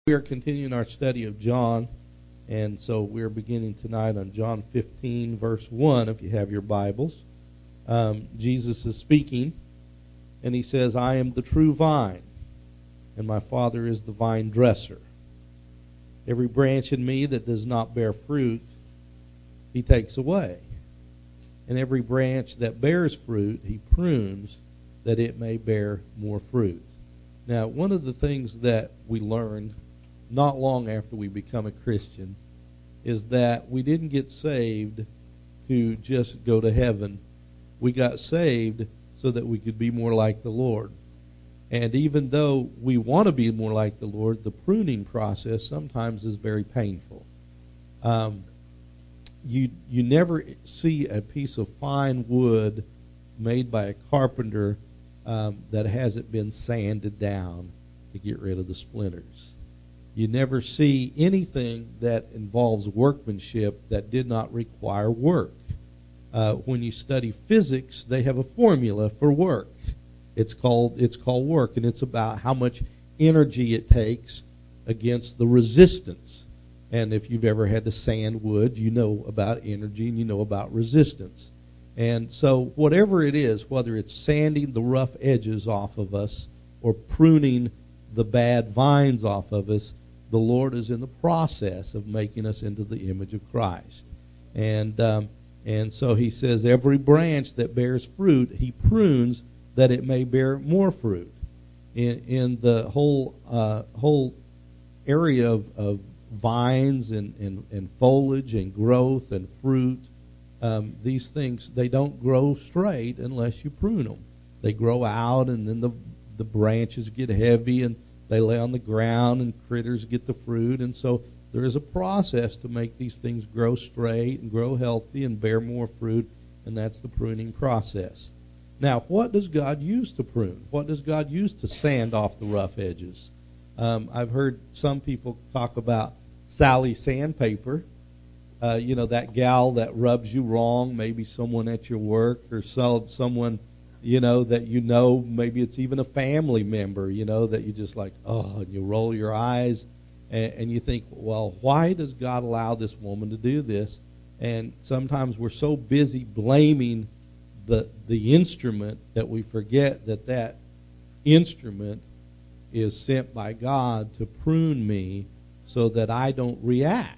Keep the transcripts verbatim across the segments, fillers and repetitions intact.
We are continuing our study of John, and so we're beginning tonight on John fifteen, verse one, if you have your Bibles. Um, Jesus is speaking, and he says, I am the true vine, and my Father is the vine dresser. Every branch in me that does not bear fruit, he takes away. And every branch that bears fruit, he prunes, that it may bear more fruit. Now, one of the things that we learned not long after we become a Christian is that we didn't get saved to just go to heaven. We got saved so that we could be more like the Lord. And even though we want to be more like the Lord, the pruning process sometimes is very painful. Um, you you never see a piece of fine wood made by a carpenter um, that hasn't been sanded down to get rid of the splinters. You never see anything that involves workmanship that did not require work. Uh, when you study physics, they have a formula for work. It's called it's called work, and it's about how much energy it takes against the resistance. And if you've ever had to sand wood, you know about energy and you know about resistance. And so whatever it is, whether it's sanding the rough edges off of us or pruning the bad vines off of us, the Lord is in the process of making us into the image of Christ. And um, and so he says, every branch that bears fruit, he prunes that it may bear more fruit. In, in the whole uh, whole area of, of vines and, and, and foliage and growth and fruit, um, these things, they don't grow straight unless you prune them. They grow out, and then the the branches get heavy, and they lay on the ground, and critters get the fruit. And so there is a process to make these things grow straight and grow healthy and bear more fruit, and that's the pruning process. Now, what does God use to prune? What does God use to sand off the rough edges? Um, I've heard some people talk about Sally Sandpaper. Uh, you know, that gal that rubs you wrong, maybe someone at your work or so, someone you know, that you know, maybe it's even a family member, you know, that you just like, oh, and you roll your eyes, and, and you think, well, why does God allow this woman to do this? And sometimes we're so busy blaming the the instrument that we forget that that instrument is sent by God to prune me so that I don't react,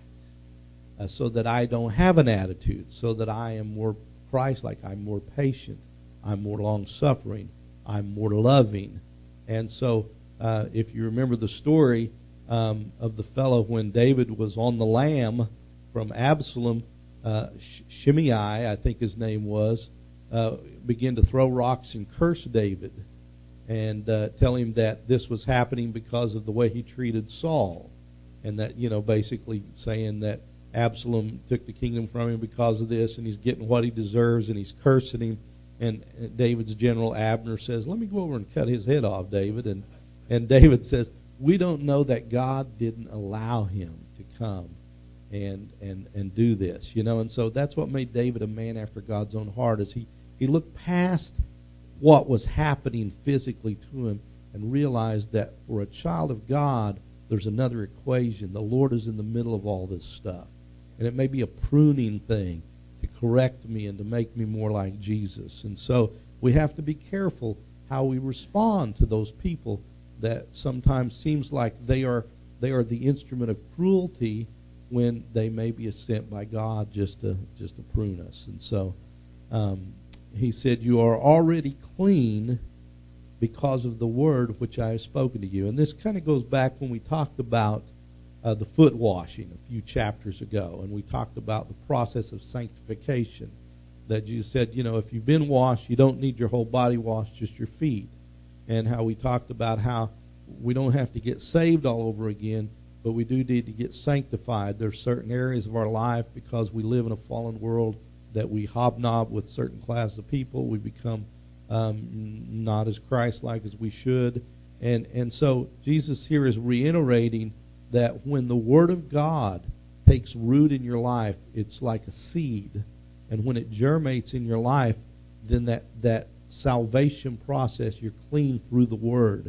uh, so that I don't have an attitude, so that I am more Christ-like, I'm more patient, I'm more long-suffering, I'm more loving. And so uh, if you remember the story um, of the fellow when David was on the lam from Absalom, uh, Shimei, I think his name was, uh, began to throw rocks and curse David and uh, tell him that this was happening because of the way he treated Saul. And that, you know, basically saying that Absalom took the kingdom from him because of this, and he's getting what he deserves, and he's cursing him. And David's general Abner says, let me go over and cut his head off, David. And and David says, we don't know that God didn't allow him to come and and and do this, you know. And so that's what made David a man after God's own heart, is he, he looked past what was happening physically to him and realized that for a child of God, there's another equation. The Lord is in the middle of all this stuff. And it may be a pruning thing to correct me and to make me more like Jesus. And so we have to be careful how we respond to those people that sometimes seems like they are they are the instrument of cruelty when they may be sent by God just to just to prune us. And so um, he said, you are already clean because of the word which I have spoken to you. And this kind of goes back when we talked about Uh, the foot washing a few chapters ago, and we talked about the process of sanctification, that Jesus said, you know, if you've been washed, you don't need your whole body washed, just your feet. And how we talked about how we don't have to get saved all over again, but we do need to get sanctified. There's certain areas of our life, because we live in a fallen world, that we hobnob with certain class of people. We become um, not as Christ-like as we should. And, and so Jesus here is reiterating that when the Word of God takes root in your life, it's like a seed. And when it germinates in your life, then that, that salvation process, you're clean through the Word.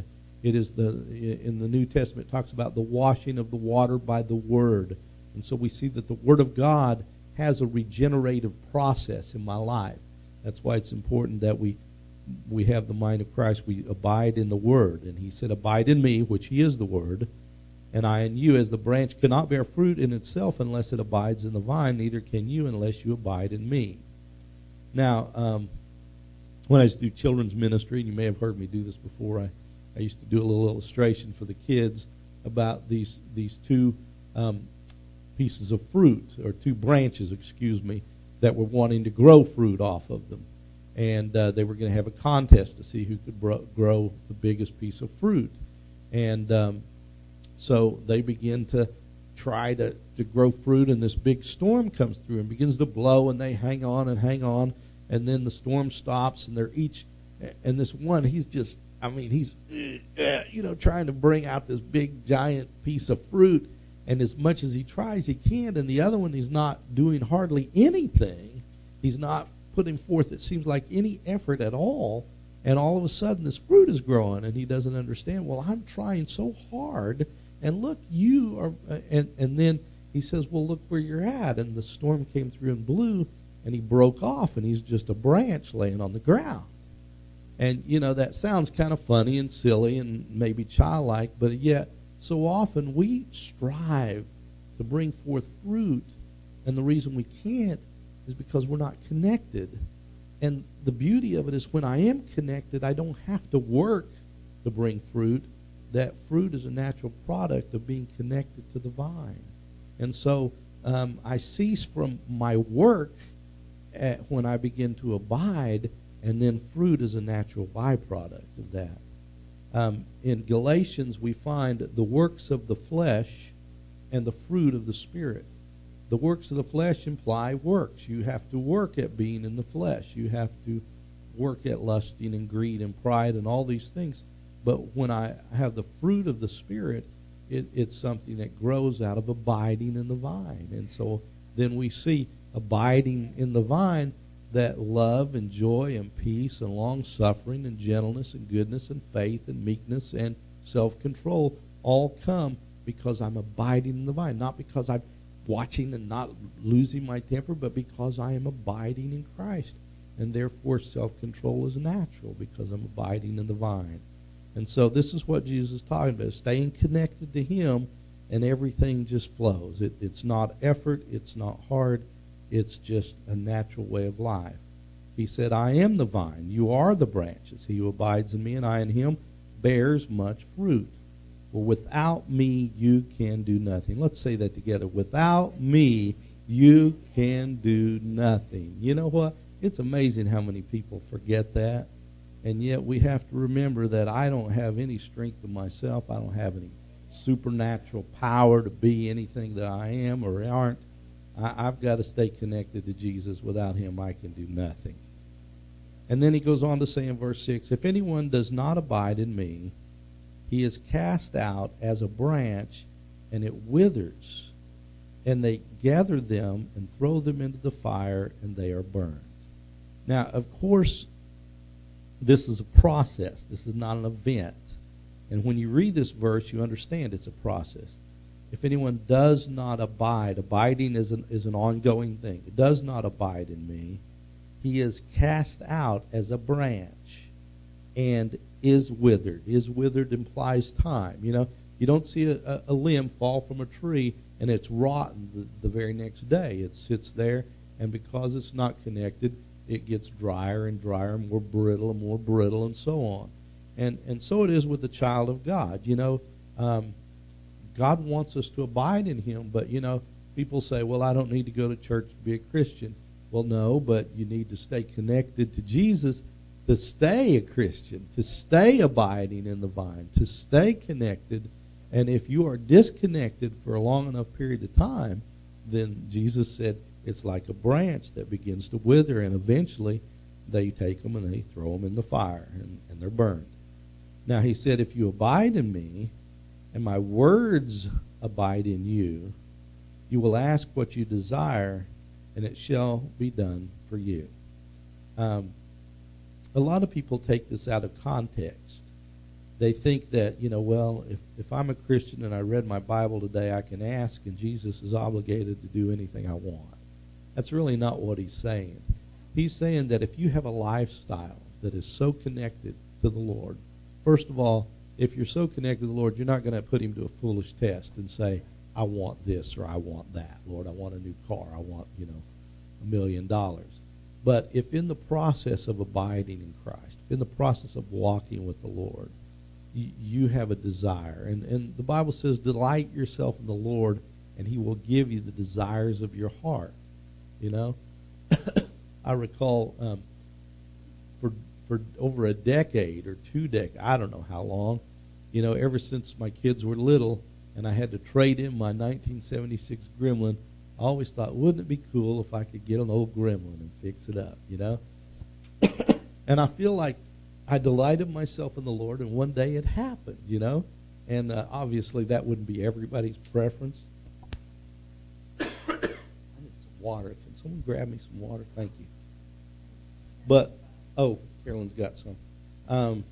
It is the, in the New Testament, it talks about the washing of the water by the Word. And so we see that the Word of God has a regenerative process in my life. That's why it's important that we we have the mind of Christ. We abide in the Word. And he said, abide in me, which he is the Word, and I in you, as the branch cannot bear fruit in itself unless it abides in the vine, neither can you unless you abide in me. Now, um, when I used to do children's ministry, and you may have heard me do this before, I, I used to do a little illustration for the kids about these these two um, pieces of fruit, or two branches, excuse me, that were wanting to grow fruit off of them. And uh, they were going to have a contest to see who could bro- grow the biggest piece of fruit. And um, so they begin to try to, to grow fruit, and this big storm comes through and begins to blow, and they hang on and hang on, and then the storm stops, and they're each, and this one, he's just, I mean, he's, you know, trying to bring out this big, giant piece of fruit, and as much as he tries, he can't, and the other one, he's not doing hardly anything. He's not putting forth, it seems like, any effort at all, and all of a sudden, this fruit is growing, and he doesn't understand, well, I'm trying so hard, and look, you are, and, and then he says, well, look where you're at, and the storm came through and blew, and he broke off, and he's just a branch laying on the ground. And, you know, that sounds kind of funny and silly and maybe childlike, but yet so often we strive to bring forth fruit, and the reason we can't is because we're not connected. And the beauty of it is when I am connected, I don't have to work to bring fruit. That fruit is a natural product of being connected to the vine. And so um, I cease from my work at, when I begin to abide, and then fruit is a natural byproduct of that. Um, in Galatians, we find the works of the flesh and the fruit of the Spirit. The works of the flesh imply works. You have to work at being in the flesh. You have to work at lusting and greed and pride and all these things. But when I have the fruit of the Spirit, it, it's something that grows out of abiding in the vine. And so then we see abiding in the vine, that love and joy and peace and long-suffering and gentleness and goodness and faith and meekness and self-control all come because I'm abiding in the vine. Not because I'm watching and not losing my temper, but because I am abiding in Christ. And therefore self-control is natural because I'm abiding in the vine. And so this is what Jesus is talking about, staying connected to him, and everything just flows. It, it's not effort. It's not hard. It's just a natural way of life. He said, I am the vine. You are the branches. He who abides in me and I in him bears much fruit. For without me you can do nothing. Let's say that together. Without me you can do nothing. You know what? It's amazing how many people forget that. And yet we have to remember that I don't have any strength of myself. I don't have any supernatural power to be anything that I am or aren't. I, I've got to stay connected to Jesus. Without him, I can do nothing. And then he goes on to say in verse six, if anyone does not abide in me, he is cast out as a branch, and it withers. And they gather them and throw them into the fire, and they are burned. Now, of course, this is a process. This is not an event. And when you read this verse, you understand it's a process. If anyone does not abide, abiding is an, is an ongoing thing. It does not abide in me. He is cast out as a branch and is withered. Is withered implies time. You know, you don't see a, a limb fall from a tree and it's rotten the, the very next day. It sits there, and because it's not connected, it gets drier and drier, more brittle and more brittle, and so on. And and so it is with the child of God. You know, um, God wants us to abide in him, but, you know, people say, well, I don't need to go to church to be a Christian. Well, no, but you need to stay connected to Jesus to stay a Christian, to stay abiding in the vine, to stay connected. And if you are disconnected for a long enough period of time, then Jesus said it's like a branch that begins to wither, and eventually they take them and they throw them in the fire, and, and they're burned. Now he said, if you abide in me and my words abide in you, you will ask what you desire, and it shall be done for you. Um, a lot of people take this out of context. they think that, you know, well, if, if I'm a Christian and I read my Bible today, I can ask, and Jesus is obligated to do anything I want. That's really not what he's saying. He's saying that if you have a lifestyle that is so connected to the Lord, first of all, if you're so connected to the Lord, you're not going to put him to a foolish test and say, I want this or I want that. Lord, I want a new car. I want, you know, a million dollars. But if in the process of abiding in Christ, in the process of walking with the Lord, you, you have a desire. And, and the Bible says, delight yourself in the Lord, and he will give you the desires of your heart. You know? I recall um, for for over a decade or two decades, I don't know how long, you know, ever since my kids were little and I had to trade in my nineteen seventy-six Gremlin, I always thought, wouldn't it be cool if I could get an old Gremlin and fix it up, you know? And I feel like I delighted myself in the Lord, and one day it happened, you know? And uh, obviously that wouldn't be everybody's preference. I need some water. Can someone grab me some water? Thank you. But, oh, Carolyn's got some. Um,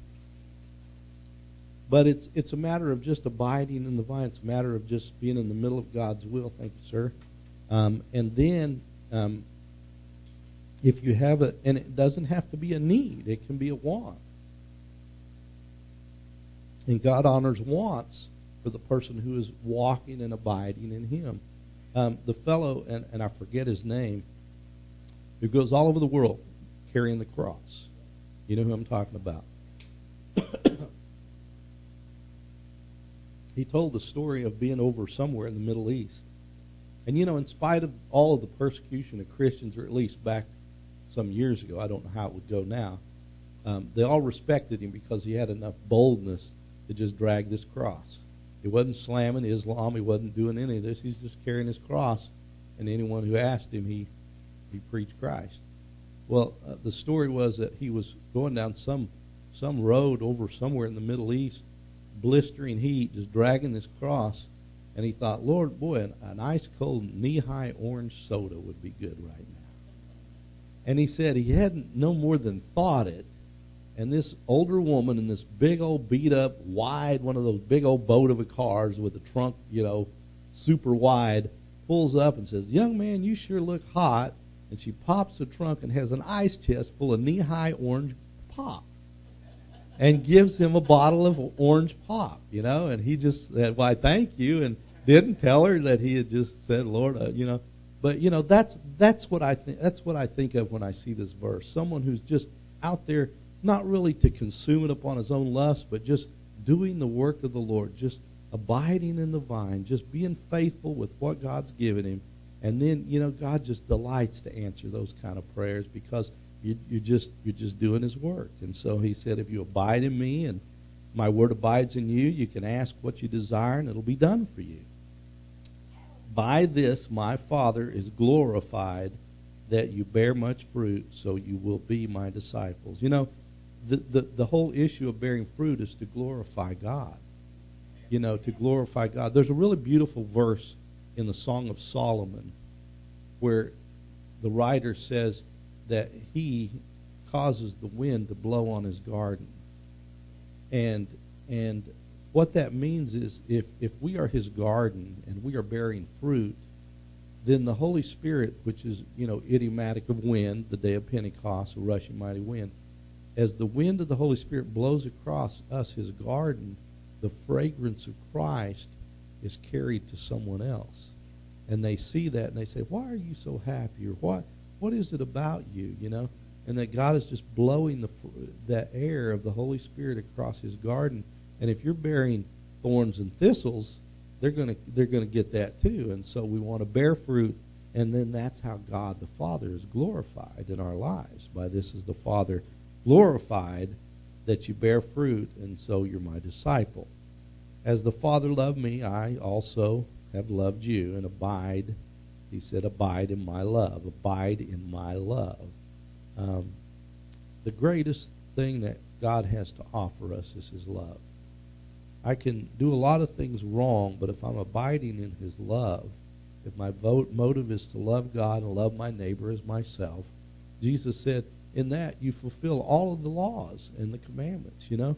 but it's it's a matter of just abiding in the vine. It's a matter of just being in the middle of God's will. Thank you, sir. Um, and then um, if you have a, and it doesn't have to be a need. It can be a want. And God honors wants for the person who is walking and abiding in him. Um, the fellow, and, and I forget his name, who goes all over the world carrying the cross. You know who I'm talking about. He told the story of being over somewhere in the Middle East. And, you know, in spite of all of the persecution of Christians, or at least back some years ago, I don't know how it would go now, um, they all respected him because he had enough boldness to just drag this cross. He wasn't slamming Islam. He wasn't doing any of this. He's just carrying his cross. And anyone who asked him, he, he preached Christ. Well, uh, the story was that he was going down some some road over somewhere in the Middle East, blistering heat, just dragging this cross, and he thought, Lord, boy, an, an ice cold knee-high orange soda would be good right now. And he said he hadn't no more than thought it, and this older woman in this big old beat-up, wide, one of those big old boat of a cars with the trunk, you know, super wide, pulls up and says, young man, you sure look hot. And she pops the trunk and has an ice chest full of knee-high orange pop, and gives him a bottle of orange pop, you know. And he just said, why, thank you, and didn't tell her that he had just said, Lord, uh, you know. But, you know, that's that's what I think that's what I think of when I see this verse. Someone who's just out there, not really to consume it upon his own lust, but just doing the work of the Lord, just abiding in the vine, just being faithful with what God's given him. And then, you know, God just delights to answer those kind of prayers because you, you're just you're just doing his work. And so he said, if you abide in me and my word abides in you, you can ask what you desire and it'll be done for you. By this my Father is glorified, that you bear much fruit, so you will be my disciples. You know, the, the, the whole issue of bearing fruit is to glorify God. You know, to glorify God. There's a really beautiful verse in the Song of Solomon where the writer says that he causes the wind to blow on his garden. And and what that means is if, if we are his garden and we are bearing fruit, then the Holy Spirit, which is, you know, idiomatic of wind, the day of Pentecost, a rushing mighty wind, as the wind of the Holy Spirit blows across us, his garden, the fragrance of Christ is carried to someone else. And they see that and they say, why are you so happy? Or what, what is it about you, you know? And that God is just blowing the that air of the Holy Spirit across his garden. And if you're bearing thorns and thistles, they're gonna they're gonna get that too. And so we want to bear fruit, and then that's how God the Father is glorified in our lives. By this is the Father glorified, that you bear fruit, and so you're my disciple. As the Father loved me, I also have loved you, and abide, he said, abide in my love. Abide in my love. Um, the greatest thing that God has to offer us is his love. I can do a lot of things wrong, but if I'm abiding in his love, if my vote, motive is to love God and love my neighbor as myself, Jesus said, in that you fulfill all of the laws and the commandments, you know.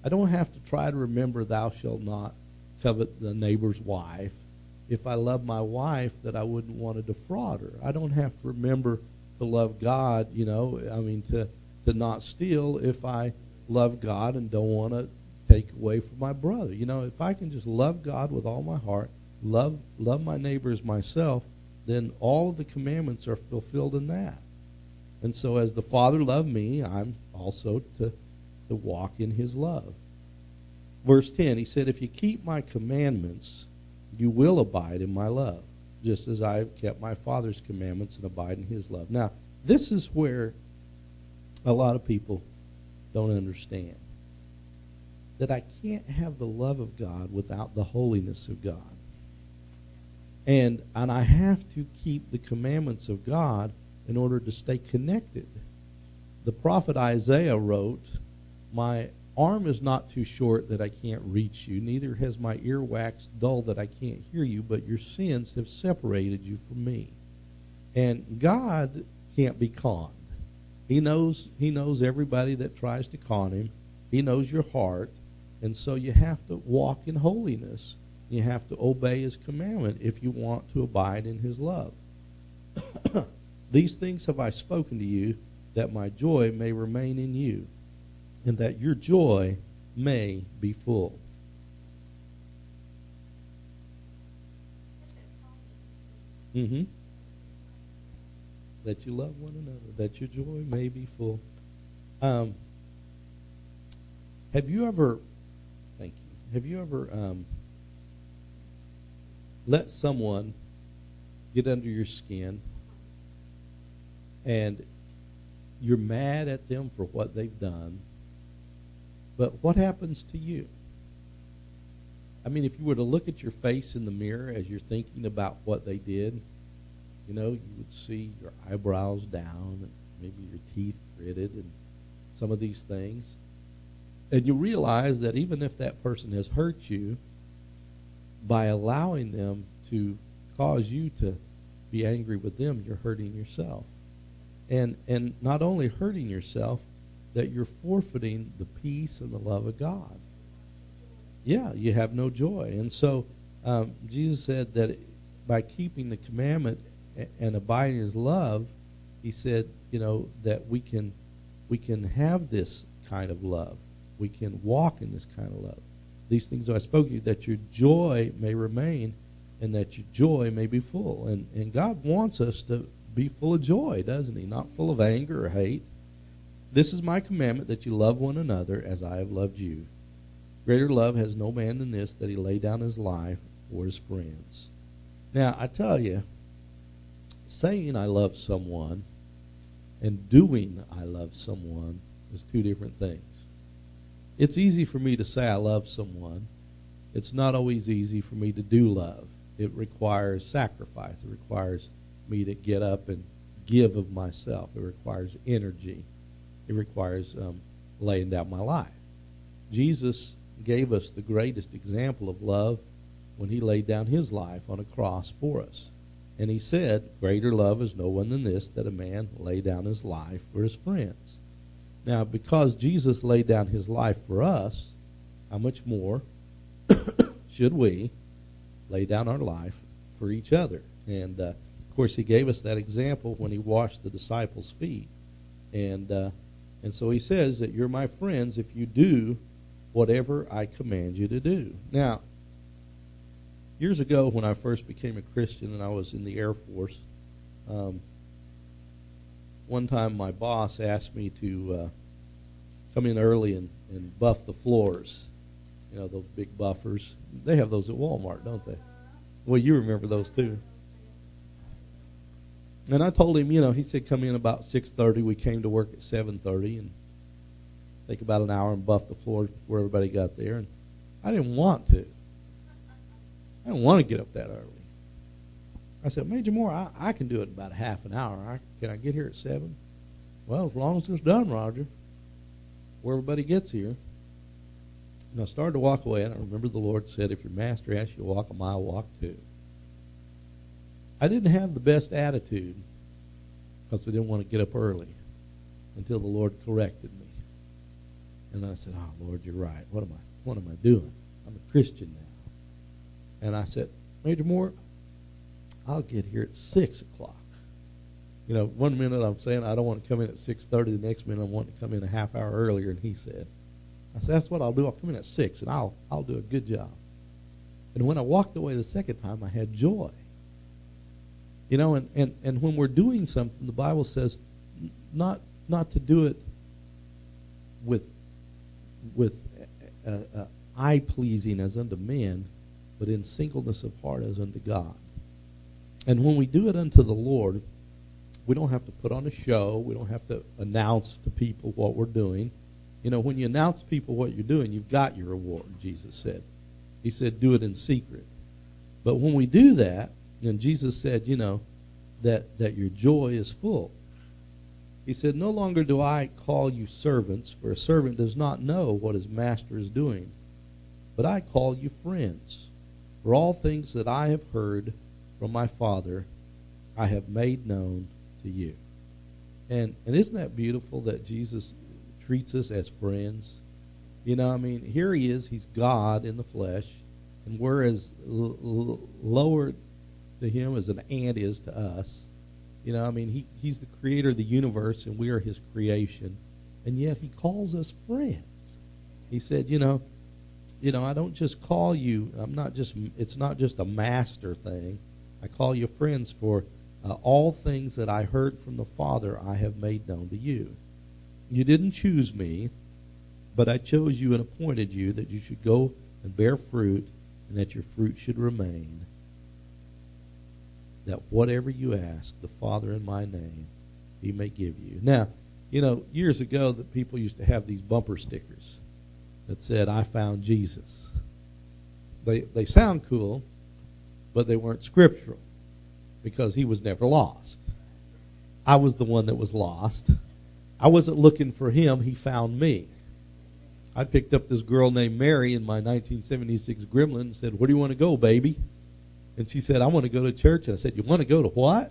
I don't have to try to remember thou shalt not covet the neighbor's wife. If I love my wife, that I wouldn't want to defraud her. I don't have to remember to love God, you know, I mean, to, to not steal if I love God and don't want to take away from my brother. You know, if I can just love God with all my heart, love love my neighbor as myself, then all of the commandments are fulfilled in that. And so as the Father loved me, I'm also to, to walk in his love. Verse ten, he said, if you keep my commandments, you will abide in my love, just as I have kept my Father's commandments and abide in his love. Now, this is where a lot of people don't understand. That I can't have the love of God without the holiness of God. And, and I have to keep the commandments of God in order to stay connected. The prophet Isaiah wrote, my arm is not too short that I can't reach you, neither has my ear waxed dull that I can't hear you, but your sins have separated you from me. And God can't be conned. He knows, he knows everybody that tries to con him. He knows your heart. And so you have to walk in holiness. You have to obey his commandment if you want to abide in his love. These things have I spoken to you, that my joy may remain in you, and that your joy may be full. Mm-hmm. That you love one another, that your joy may be full. Um, have you ever, thank you, have you ever um, let someone get under your skin and you're mad at them for what they've done, but what happens to you? I mean, if you were to look at your face in the mirror as you're thinking about what they did, you know, you would see your eyebrows down and maybe your teeth gritted and some of these things. And you realize that even if that person has hurt you, by allowing them to cause you to be angry with them, you're hurting yourself. And and not only hurting yourself, that you're forfeiting the peace and the love of God. Yeah, you have no joy. And so um, Jesus said that by keeping the commandment and abiding in his love, he said, you know, that we can we can have this kind of love. We can walk in this kind of love. These things I spoke to you, that your joy may remain and that your joy may be full. And, and God wants us to be full of joy, doesn't he? Not full of anger or hate. This is my commandment, that you love one another as I have loved you. Greater love has no man than this, that he lay down his life for his friends. Now, I tell you, saying I love someone and doing I love someone is two different things. It's easy for me to say I love someone. It's not always easy for me to do love. It requires sacrifice. It requires me to get up and give of myself. It requires energy. It requires um, laying down my life. Jesus gave us the greatest example of love when he laid down his life on a cross for us. And he said, greater love is no one than this, that a man lay down his life for his friends. Now, because Jesus laid down his life for us, how much more should we lay down our life for each other? And, uh, of course, he gave us that example when he washed the disciples' feet. And uh, and so he says that you're my friends if you do whatever I command you to do. Now, years ago when I first became a Christian and I was in the Air Force, um, one time my boss asked me to uh, come in early and, and buff the floors. You know, those big buffers. They have those at Walmart, don't they? Well, you remember those too. And I told him, you know, he said come in about six thirty. We came to work at seven thirty and take about an hour and buff the floors before everybody got there. And I didn't want to. I didn't want to get up that early. I said, Major Moore, I, I can do it in about a half an hour. I, can I get here at seven? Well, as long as it's done, Roger, where everybody gets here. And I started to walk away, and I remember the Lord said, if your master asks you to walk a mile, walk two. I didn't have the best attitude because we didn't want to get up early until the Lord corrected me. And I said, oh, Lord, you're right. What am I, what am I doing? I'm a Christian now. And I said, Major Moore, I'll get here at six o'clock. You know, one minute I'm saying I don't want to come in at six thirty. The next minute I want to come in a half hour earlier. And he said, I said, that's what I'll do. I'll come in at six, and I'll I'll do a good job. And when I walked away the second time, I had joy. You know, and, and, and when we're doing something, the Bible says not not to do it with with uh, uh, eye pleasing as unto men, but in singleness of heart as unto God. And when we do it unto the Lord, we don't have to put on a show. We don't have to announce to people what we're doing. You know, when you announce people what you're doing, you've got your reward, Jesus said. He said, do it in secret. But when we do that, and Jesus said, you know, that, that your joy is full. He said, no longer do I call you servants, for a servant does not know what his master is doing. But I call you friends. For all things that I have heard from my Father, I have made known to you. And and isn't that beautiful that Jesus treats us as friends? You know, I mean, here he is. He's God in the flesh. And we're as l- l- lower to him as an ant is to us. You know, I mean, he, he's the creator of the universe, and we are his creation. And yet he calls us friends. He said, you know, you know, I don't just call you, I'm not just, it's not just a master thing. I call you friends, for uh, all things that I heard from the Father I have made known to you. You didn't choose me, but I chose you and appointed you that you should go and bear fruit, and that your fruit should remain, that whatever you ask the Father in my name, he may give you. Now, you know, years ago that people used to have these bumper stickers that said, I found Jesus. They they sound cool, but they weren't scriptural, because he was never lost. I was the one that was lost. I wasn't looking for him. He found me. I picked up this girl named Mary in my nineteen seventy-six Gremlin and said, where do you want to go, baby? And she said, I want to go to church. And I said, you want to go to what?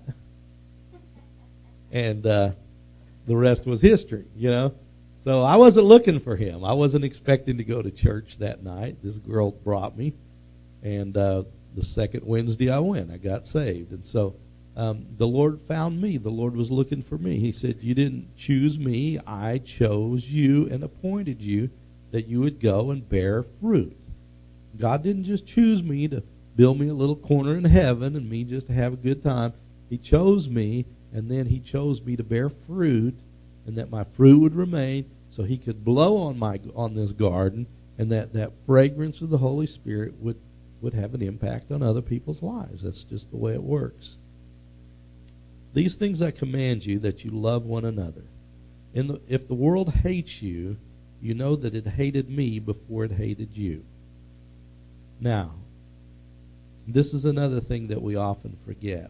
And uh, the rest was history, you know. So I wasn't looking for him. I wasn't expecting to go to church that night. This girl brought me. And uh, the second Wednesday I went. I got saved. And so um, the Lord found me. The Lord was looking for me. He said, you didn't choose me. I chose you and appointed you that you would go and bear fruit. God didn't just choose me to build me a little corner in heaven and me just to have a good time. He chose me, and then he chose me to bear fruit, and that my fruit would remain, so he could blow on my on this garden, and that, that fragrance of the Holy Spirit would, would have an impact on other people's lives. That's just the way it works. These things I command you, that you love one another. In the, if the world hates you, you know that it hated me before it hated you. Now, this is another thing that we often forget.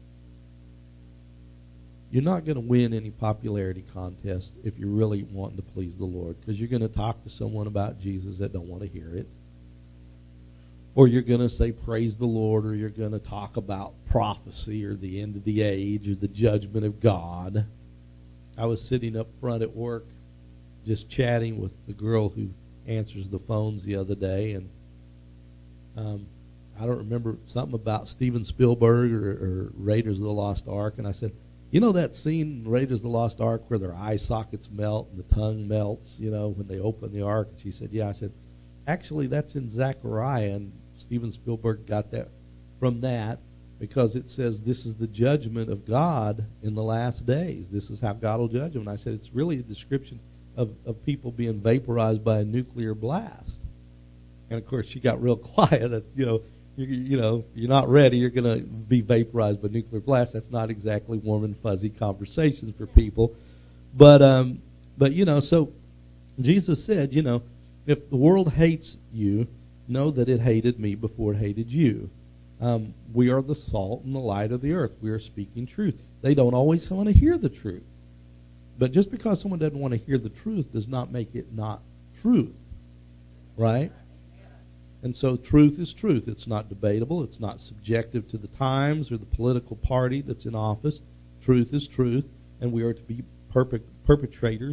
You're not going to win any popularity contest if you're really wanting to please the Lord, because you're going to talk to someone about Jesus that don't want to hear it. Or you're going to say praise the Lord, or you're going to talk about prophecy or the end of the age or the judgment of God. I was sitting up front at work just chatting with the girl who answers the phones the other day, and um, I don't remember something about Steven Spielberg or, or Raiders of the Lost Ark, and I said, you know that scene in Raiders of the Lost Ark where their eye sockets melt and the tongue melts, you know, when they open the ark? And she said, yeah. I said, actually, that's in Zechariah, and Steven Spielberg got that from that, because it says this is the judgment of God in the last days. This is how God will judge them. And I said, it's really a description of, of people being vaporized by a nuclear blast. And, of course, she got real quiet. That's, you know, you, you know, you're not ready, you're going to be vaporized by nuclear blast. That's not exactly warm and fuzzy conversations for people. But, um, but you know, so Jesus said, you know, if the world hates you, know that it hated me before it hated you. Um, we are the salt and the light of the earth. We are speaking truth. They don't always want to hear the truth. But just because someone doesn't want to hear the truth does not make it not truth. Right? And so truth is truth. It's not debatable. It's not subjective to the times or the political party that's in office. Truth is truth, and we are to be perpe- perpetrators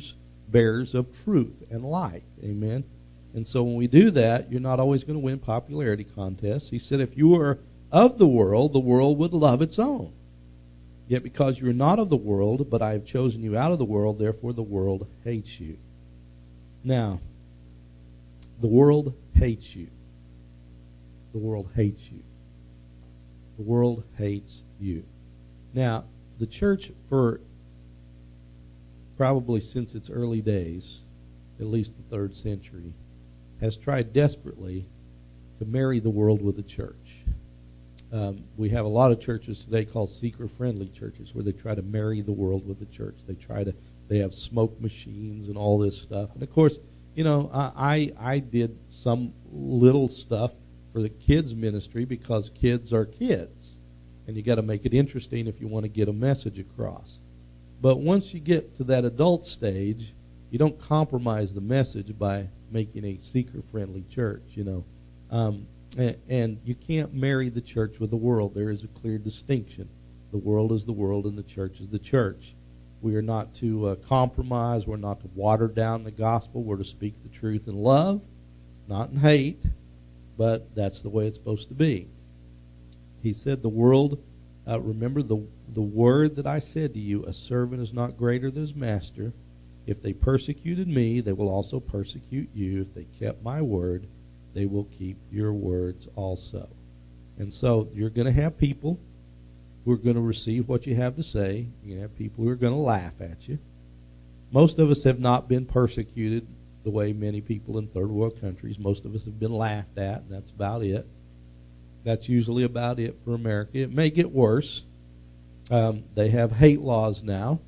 bearers of truth and light. Amen. And so when we do that, you're not always going to win popularity contests. He said, if you were of the world, the world would love its own. Yet because you are not of the world, but I have chosen you out of the world, therefore the world hates you. Now, the world hates you. The world hates you. The world hates you. Now, the church, for probably since its early days, at least the third century, has tried desperately to marry the world with the church. Um, we have a lot of churches today called seeker-friendly churches, where they try to marry the world with the church. They try to, they have smoke machines and all this stuff. And of course, you know, I I, I did some little stuff for the kids ministry because kids are kids, and you got to make it interesting if you want to get a message across. But once you get to that adult stage, you don't compromise the message by making a seeker-friendly church, you know. Um, and, and you can't marry the church with the world. There is a clear distinction. The world is the world and the church is the church. We are not to uh, compromise. We're not to water down the gospel. We're to speak the truth in love, not in hate, but that's the way it's supposed to be. He said the world, uh, remember the, the word that I said to you, a servant is not greater than his master. If they persecuted me, they will also persecute you. If they kept my word, they will keep your words also. And so you're going to have people who are going to receive what you have to say. You're going to have people who are going to laugh at you. Most of us have not been persecuted the way many people in third world countries. Most of us have been laughed at, and that's about it. That's usually about it for America. It may get worse. Um, they have hate laws now.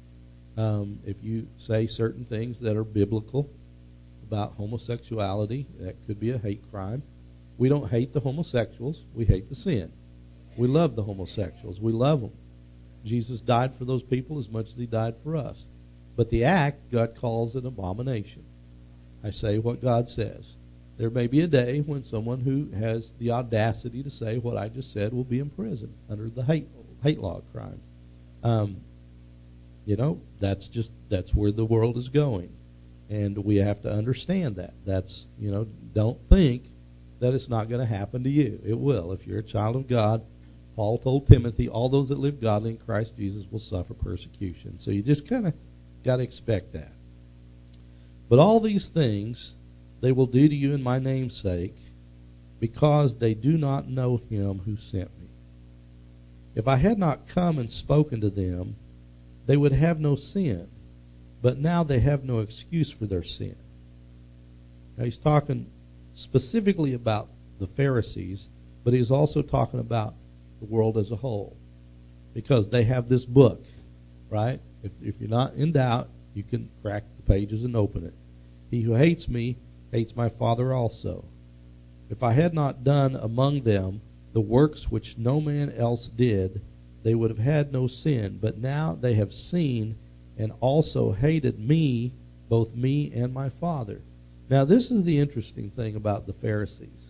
Um, if you say certain things that are biblical about homosexuality, that could be a hate crime. We don't hate the homosexuals. We hate the sin. We love the homosexuals. We love them. Jesus died for those people as much as he died for us. But the act, God calls an abomination. I say what God says. There may be a day when someone who has the audacity to say what I just said will be in prison under the hate hate law crime. Um, You know, that's just, that's where the world is going. And we have to understand that. That's, you know, don't think that it's not going to happen to you. It will. If you're a child of God, Paul told Timothy, all those that live godly in Christ Jesus will suffer persecution. So you just kind of got to expect that. But all these things they will do to you in my name's sake, because they do not know him who sent me. If I had not come and spoken to them, they would have no sin, but now they have no excuse for their sin. Now he's talking specifically about the Pharisees, but he's also talking about the world as a whole, because they have this book, right? If, if you're not in doubt, you can crack the pages and open it. He who hates me hates my Father also. If I had not done among them the works which no man else did, they would have had no sin. But now they have seen and also hated me, both me and my Father. Now this is the interesting thing about the Pharisees.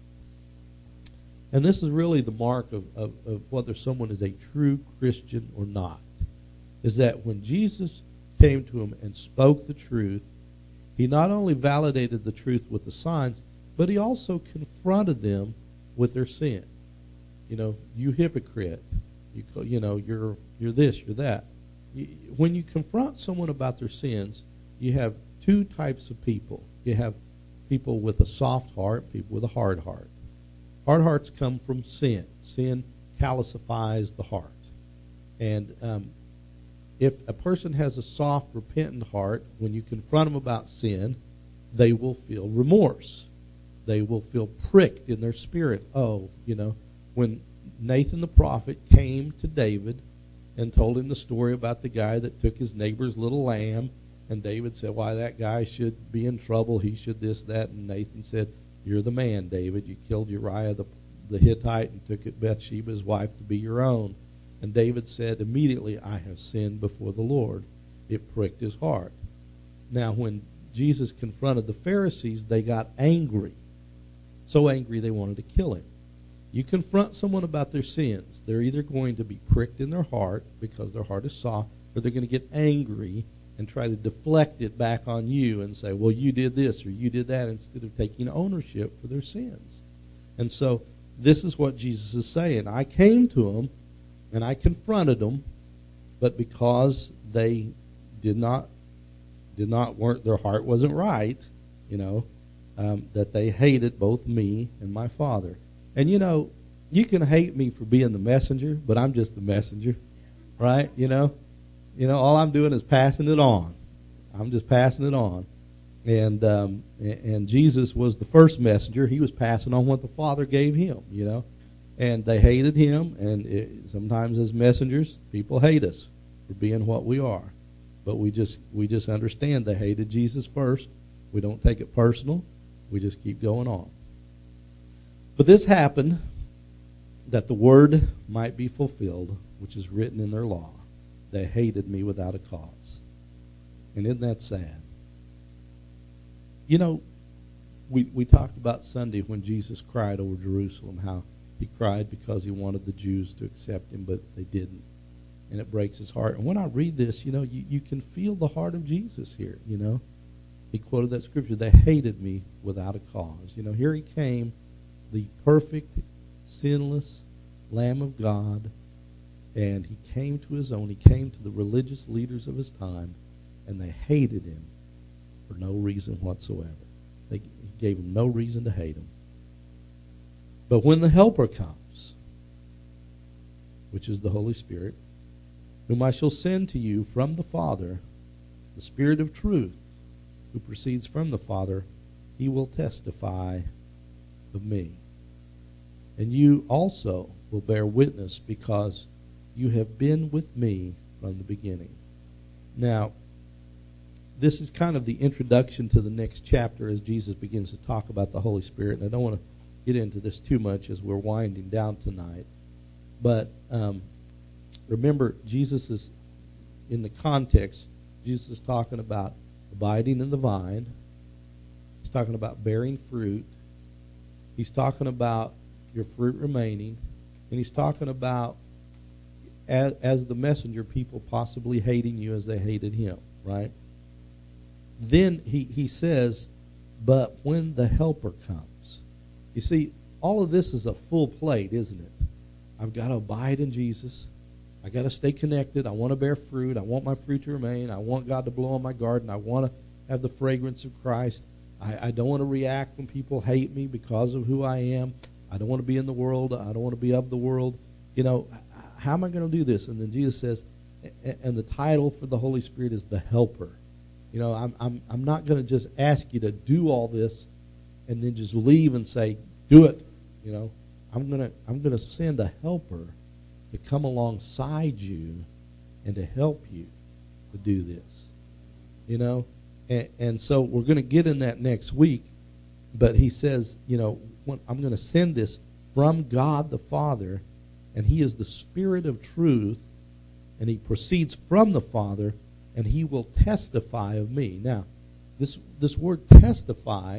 And this is really the mark of, of, of whether someone is a true Christian or not, is that when Jesus came to him and spoke the truth, he not only validated the truth with the signs, but he also confronted them with their sin. You know, you hypocrite. You, you know, you're you're this, you're that. You, when you confront someone about their sins, you have two types of people. You have people with a soft heart, people with a hard heart. Hard hearts come from sin. Sin calcifies the heart. And um, if a person has a soft, repentant heart, when you confront them about sin, they will feel remorse. They will feel pricked in their spirit. Oh, you know, when Nathan the prophet came to David and told him the story about the guy that took his neighbor's little lamb, and David said, why, that guy should be in trouble. He should this, that. And Nathan said, you're the man, David. You killed Uriah the, the Hittite and took it Bathsheba's wife to be your own. And David said, immediately, I have sinned before the Lord. It pricked his heart. Now, when Jesus confronted the Pharisees, they got angry. So angry they wanted to kill him. You confront someone about their sins, they're either going to be pricked in their heart because their heart is soft, or they're going to get angry and try to deflect it back on you and say, well, you did this or you did that, instead of taking ownership for their sins. And so this is what Jesus is saying. I came to them and I confronted them, but because they did not, did not weren't their heart wasn't right, you know, um, that they hated both me and my Father. And you know, you can hate me for being the messenger, but I'm just the messenger, right? You know, you know, all I'm doing is passing it on. I'm just passing it on. And um, and Jesus was the first messenger. He was passing on what the Father gave him, you know. And they hated him, and it, sometimes as messengers, people hate us for being what we are. But we just we just understand they hated Jesus first. We don't take it personal. We just keep going on. But this happened that the word might be fulfilled, which is written in their law. They hated me without a cause. And isn't that sad? You know, we we talked about Sunday when Jesus cried over Jerusalem, how he cried because he wanted the Jews to accept him, but they didn't. And it breaks his heart. And when I read this, you know, you, you can feel the heart of Jesus here, you know. He quoted that scripture, they hated me without a cause. You know, here he came, the perfect, sinless Lamb of God, and he came to his own. He came to the religious leaders of his time, and they hated him for no reason whatsoever. They he gave him no reason to hate him. But when the Helper comes, which is the Holy Spirit, whom I shall send to you from the Father, the Spirit of truth, who proceeds from the Father, he will testify of me. And you also will bear witness, because you have been with me from the beginning. Now, this is kind of the introduction to the next chapter as Jesus begins to talk about the Holy Spirit. And I don't want to get into this too much as we're winding down tonight. But um, remember, Jesus is, in the context, Jesus is talking about abiding in the vine. He's talking about bearing fruit. He's talking about your fruit remaining. And he's talking about, as, as the messenger, people possibly hating you as they hated him, right? Then he, he says, but when the Helper comes. You see, all of this is a full plate, isn't it? I've got to abide in Jesus. I got to stay connected. I want to bear fruit. I want my fruit to remain. I want God to blow on my garden. I want to have the fragrance of Christ. I, I don't want to react when people hate me because of who I am. I don't want to be in the world. I don't want to be of the world. You know, how am I going to do this? And then Jesus says, and the title for the Holy Spirit is the Helper. You know, I'm I'm I'm not going to just ask you to do all this and then just leave and say, do it. You know, I'm gonna I'm gonna send a helper to come alongside you and to help you to do this. You know, and, and so we're going to get in that next week. But he says, you know, I'm going to send this from God the Father, and he is the Spirit of truth, and he proceeds from the Father, and he will testify of me. Now, this this word testify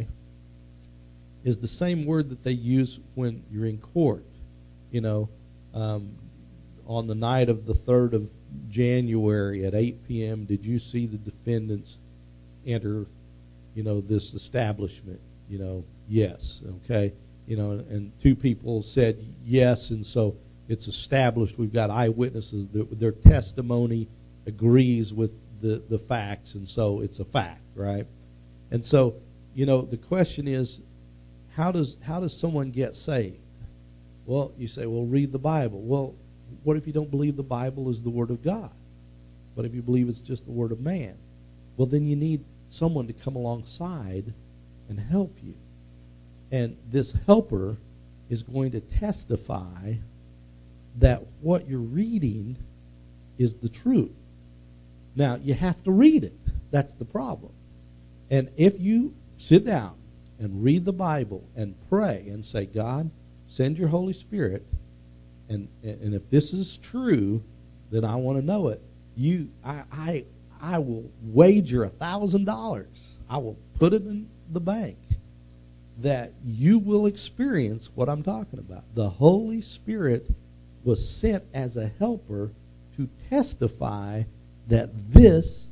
is the same word that they use when you're in court. You know, um, on the night of the third of January at eight p.m., did you see the defendants enter, you know, this establishment? You know, yes, okay. You know, and two people said yes, and so it's established. We've got eyewitnesses. That their testimony agrees with the, the facts, and so it's a fact, right? And so, you know, the question is, how does how does someone get saved? Well, you say, well, read the Bible. Well, what if you don't believe the Bible is the Word of God? What if you believe it's just the Word of man? Well, then you need someone to come alongside and help you. And this helper is going to testify that what you're reading is the truth. Now, you have to read it. That's the problem. And if you sit down and read the Bible and pray and say, God, send your Holy Spirit, and and if this is true, then I want to know it. You, I, I, I will wager a thousand dollars. I will put it in the bank that you will experience what I'm talking about. The Holy Spirit was sent as a helper to testify that this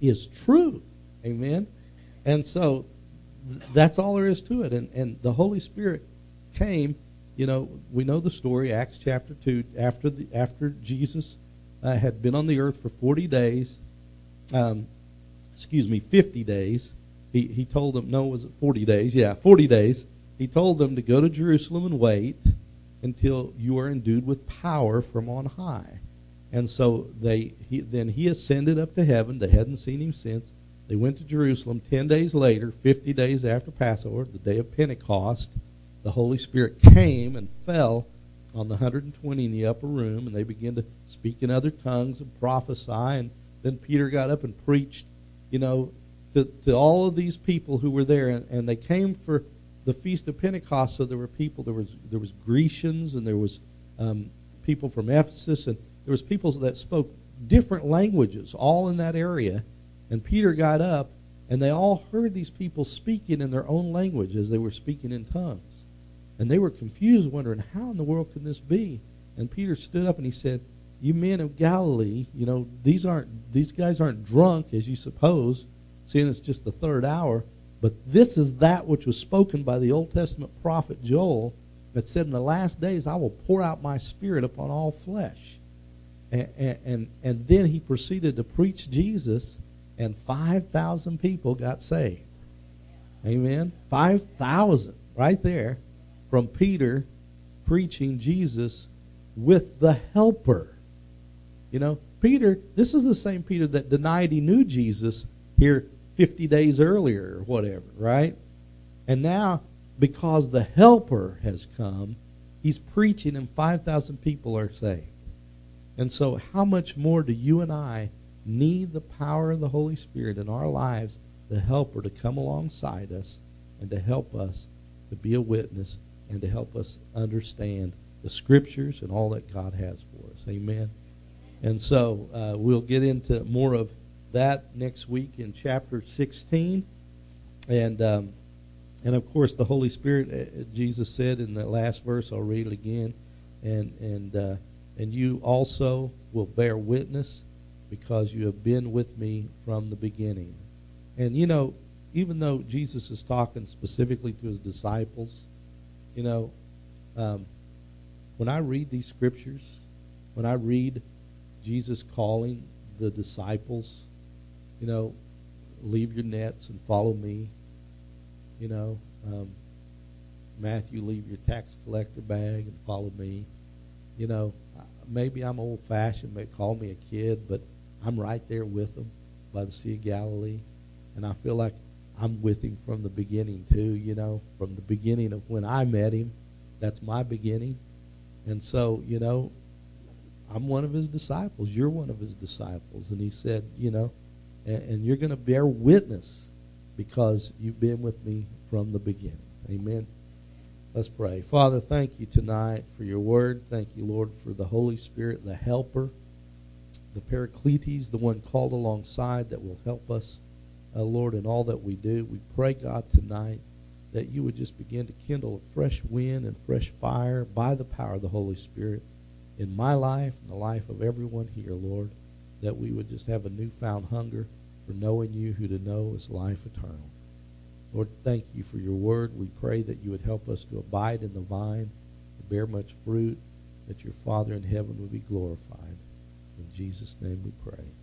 is true. Amen? And so th- that's all there is to it. And, and the Holy Spirit came, you know, we know the story, Acts chapter two, after the after Jesus uh, had been on the earth for forty days, um, excuse me, fifty days, he, he told them, no, was it forty days? Yeah, forty days. He told them to go to Jerusalem and wait until you are endued with power from on high. And so they he, then he ascended up to heaven. They hadn't seen him since. They went to Jerusalem. Ten days later, fifty days after Passover, the day of Pentecost, the Holy Spirit came and fell on the one hundred twenty in the upper room, and they began to speak in other tongues and prophesy. And then Peter got up and preached, you know, to, to all of these people who were there. And, and they came for the Feast of Pentecost, so there were people, there was there was Grecians, and there was um, people from Ephesus, and there was people that spoke different languages, all in that area. And Peter got up, and they all heard these people speaking in their own language as they were speaking in tongues. And they were confused, wondering, how in the world can this be? And Peter stood up and he said, you men of Galilee, you know, these aren't these guys aren't drunk, as you suppose, seeing it's just the third hour. But this is that which was spoken by the Old Testament prophet Joel, that said, in the last days I will pour out my Spirit upon all flesh. And, and, and then he proceeded to preach Jesus, and five thousand people got saved. Amen? five thousand right there from Peter preaching Jesus with the Helper. You know, Peter, this is the same Peter that denied he knew Jesus here fifty days earlier or whatever, right? And now, because the Helper has come, he's preaching and five thousand people are saved. And so how much more do you and I need the power of the Holy Spirit in our lives, the Helper, to come alongside us and to help us to be a witness and to help us understand the Scriptures and all that God has for us. Amen. And so uh, we'll get into more of that next week in chapter sixteen. And, um, and of course, the Holy Spirit, uh, Jesus said in the last verse, I'll read it again, and, and, uh, and you also will bear witness because you have been with me from the beginning. And, you know, even though Jesus is talking specifically to his disciples, you know, um, when I read these scriptures, when I read Jesus calling the disciples, you know, leave your nets and follow me, you know, um, Matthew, leave your tax collector bag and follow me. You know, maybe I'm old-fashioned, may call me a kid, but I'm right there with them by the Sea of Galilee, and I feel like I'm with him from the beginning too, you know, from the beginning of when I met him. That's my beginning. And so, you know, I'm one of his disciples. You're one of his disciples. And he said, you know, and, and you're going to bear witness because you've been with me from the beginning. Amen. Let's pray. Father, thank you tonight for your word. Thank you, Lord, for the Holy Spirit, the helper, the Paracletes, the one called alongside that will help us, uh, Lord, in all that we do. We pray, God, tonight that you would just begin to kindle a fresh wind and fresh fire by the power of the Holy Spirit in my life and the life of everyone here, Lord, that we would just have a newfound hunger for knowing you, who to know is life eternal. Lord, thank you for your word. We pray that you would help us to abide in the vine, to bear much fruit, that your Father in heaven would be glorified. In Jesus' name we pray.